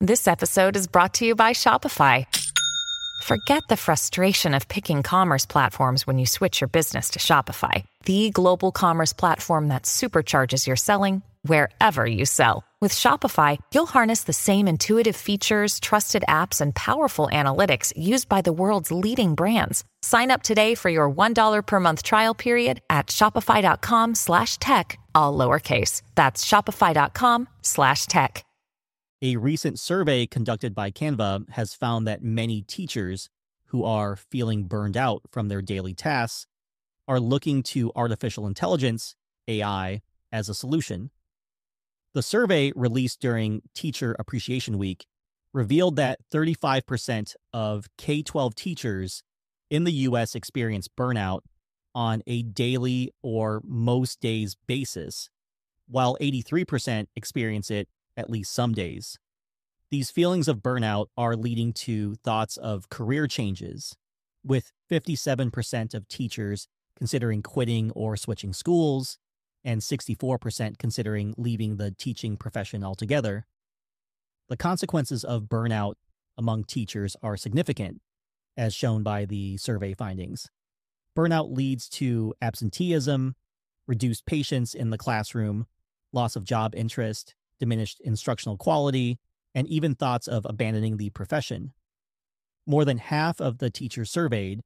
This episode is brought to you by Shopify. Forget the frustration of picking commerce platforms when you switch your business to Shopify, the global commerce platform that supercharges your selling wherever you sell. With Shopify, you'll harness the same intuitive features, trusted apps, and powerful analytics used by the world's leading brands. Sign up today for your $1 per month trial period at shopify.com/tech, all lowercase. That's shopify.com/tech. A recent survey conducted by Canva has found that many teachers who are feeling burned out from their daily tasks are looking to artificial intelligence, AI, as a solution. The survey released during Teacher Appreciation Week revealed that 35% of K-12 teachers in the U.S. experience burnout on a daily or most days basis, while 83% experience it at least some days. These feelings of burnout are leading to thoughts of career changes, with 57% of teachers considering quitting or switching schools, and 64% considering leaving the teaching profession altogether. The consequences of burnout among teachers are significant, as shown by the survey findings. Burnout leads to absenteeism, reduced patience in the classroom, loss of job interest, diminished instructional quality, and even thoughts of abandoning the profession. More than half of the teachers surveyed,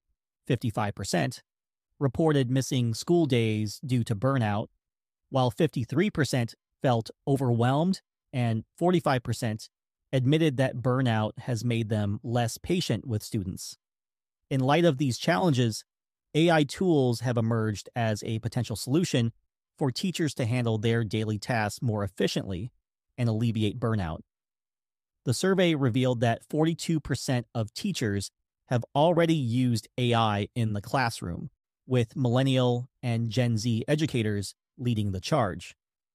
55%, reported missing school days due to burnout, while 53% felt overwhelmed and 45% admitted that burnout has made them less patient with students. In light of these challenges, AI tools have emerged as a potential solution for teachers to handle their daily tasks more efficiently and alleviate burnout. The survey revealed that 42% of teachers have already used AI in the classroom, with Millennial and Gen Z educators leading the charge.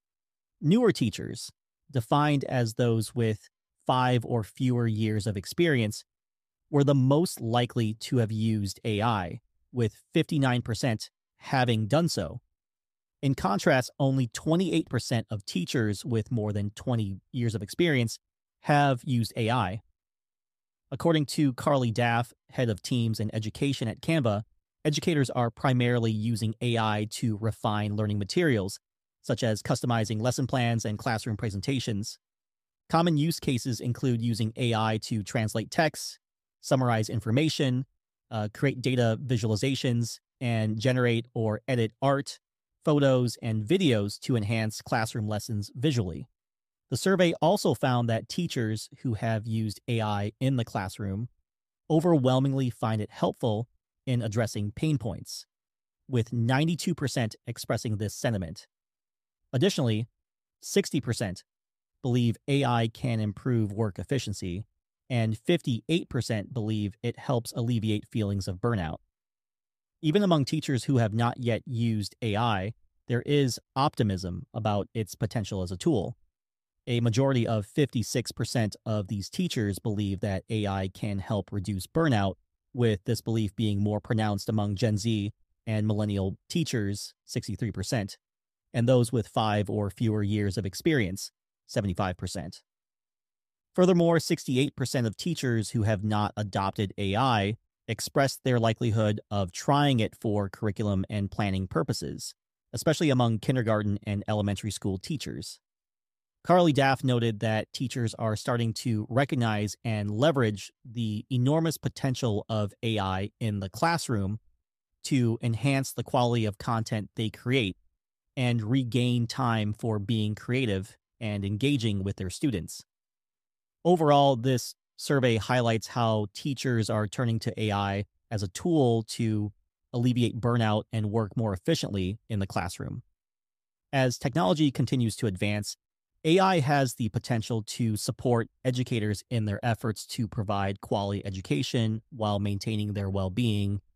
Newer teachers, defined as those with 5 or fewer years of experience, were the most likely to have used AI, with 59% having done so. In contrast, only 28% of teachers with more than 20 years of experience have used AI. According to Carly Daff, head of teams and education at Canva, educators are primarily using AI to refine learning materials, such as customizing lesson plans and classroom presentations. Common use cases include using AI to translate text, summarize information, create data visualizations, and generate or edit art, photos, and videos to enhance classroom lessons visually. The survey also found that teachers who have used AI in the classroom overwhelmingly find it helpful in addressing pain points, with 92% expressing this sentiment. Additionally, 60% believe AI can improve work efficiency, and 58% believe it helps alleviate feelings of burnout. Even among teachers who have not yet used AI, there is optimism about its potential as a tool. A majority of 56% of these teachers believe that AI can help reduce burnout, with this belief being more pronounced among Gen Z and Millennial teachers, 63%, and those with 5 or fewer years of experience, 75%. Furthermore, 68% of teachers who have not adopted AI expressed their likelihood of trying it for curriculum and planning purposes, especially among kindergarten and elementary school teachers. Carly Daff noted that teachers are starting to recognize and leverage the enormous potential of AI in the classroom to enhance the quality of content they create and regain time for being creative and engaging with their students. Overall, this survey highlights how teachers are turning to AI as a tool to alleviate burnout and work more efficiently in the classroom. As technology continues to advance, AI has the potential to support educators in their efforts to provide quality education while maintaining their well-being